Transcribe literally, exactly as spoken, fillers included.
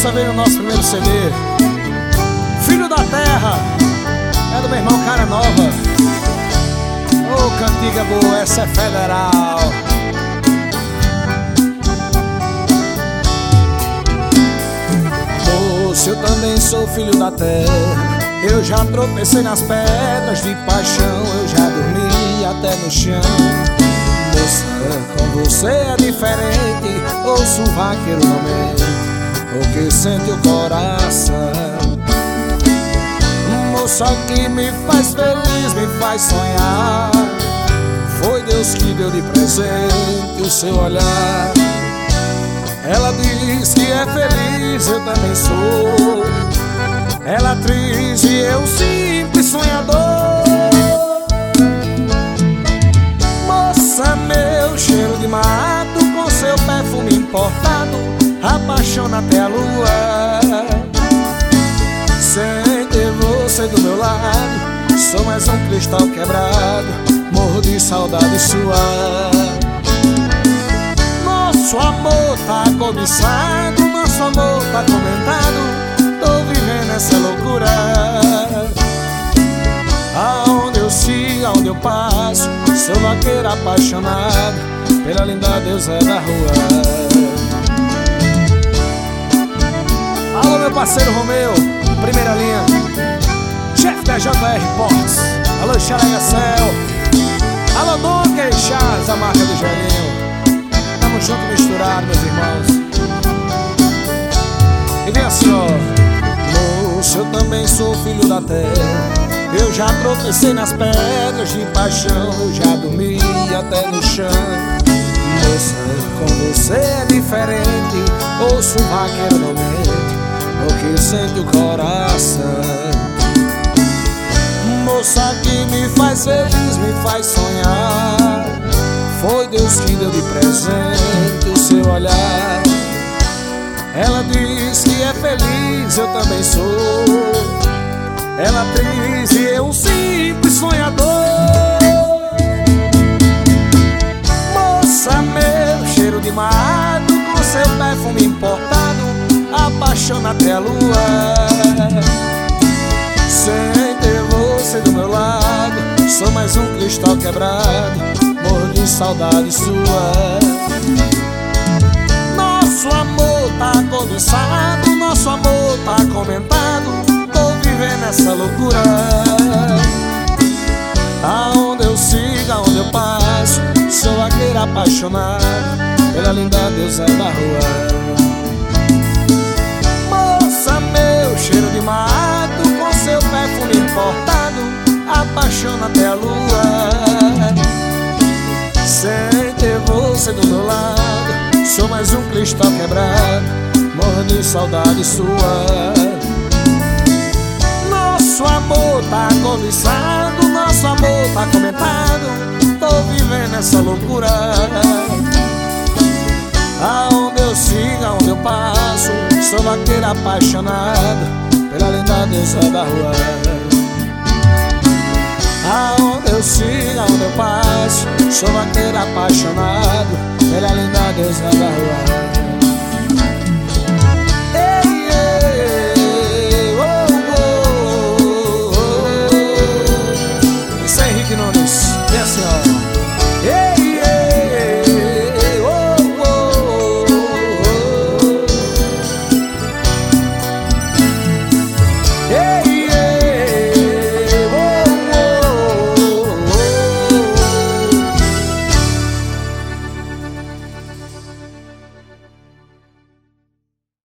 essa veio no nosso primeiro C D. Filho da Terra, é do meu irmão Cara Nova. Ô, cantiga boa, essa é federal. Moço, eu também sou filho da terra. Eu já tropecei nas pedras de paixão, eu já dormi até no chão. Moça, com você é diferente. Ouço o vaqueiro não mente, o que sente o coração. Moça, que me faz feliz, me faz sonhar. Foi Deus que deu de presente o seu olhar. Ela diz que é feliz, eu também sou. Ela atriz e eu simples sonhador. Moça, meu cheiro de mato, com seu perfume importado, apaixona até a lua. Sem ter você do meu lado, sou mais um cristal quebrado, morro de saudade sua. Nosso amor tá cobiçado, nosso amor tá comentado, tô vivendo essa loucura. Aonde eu sigo, aonde eu passo, sou vaqueiro apaixonado pela linda deusa da rua. Alô, meu parceiro Romeu, primeira linha, chefe da J R Ports. Alô, Xalega Céu. Alô, Donkey Chaz, a marca do Joelhinho. Tamo junto, misturado, meus irmãos. E vem assim, ó. Moço, eu também sou filho da terra. Eu já tropecei nas pedras de paixão, eu já dormi até no chão. Moça, com você é diferente. Ouço o vaqueiro não mente, o que sente o coração. Moça, que me faz feliz, me faz sonhar. Foi Deus que deu de presente o seu olhar. Ela diz que é feliz, eu também sou. Ela atriz e eu simples sonhador. Moça, meu cheiro de mato, com seu perfume importado, apaixona até a lua. Sem ter você do meu lado, sou mais um cristal quebrado, morro de saudade sua. Nosso amor tá cobiçado, nosso amor tá comentado, tô vivendo essa loucura. Aonde eu sigo, aonde eu passo, sou vaqueiro apaixonado pela linda deusa da rua. Moça, meu cheiro de mato, com seu perfume importado, apaixona até a lua. Sem ter você do meu lado, sou mais um cristal quebrado, morro de saudade sua. Nosso amor tá cobiçado, nosso amor tá comentado, tô vivendo essa loucura. Aonde eu sigo, aonde eu passo, sou vaqueiro apaixonado pela linda deusa da rua. Aonde eu sigo, aonde eu passo, sou vaqueiro apaixonado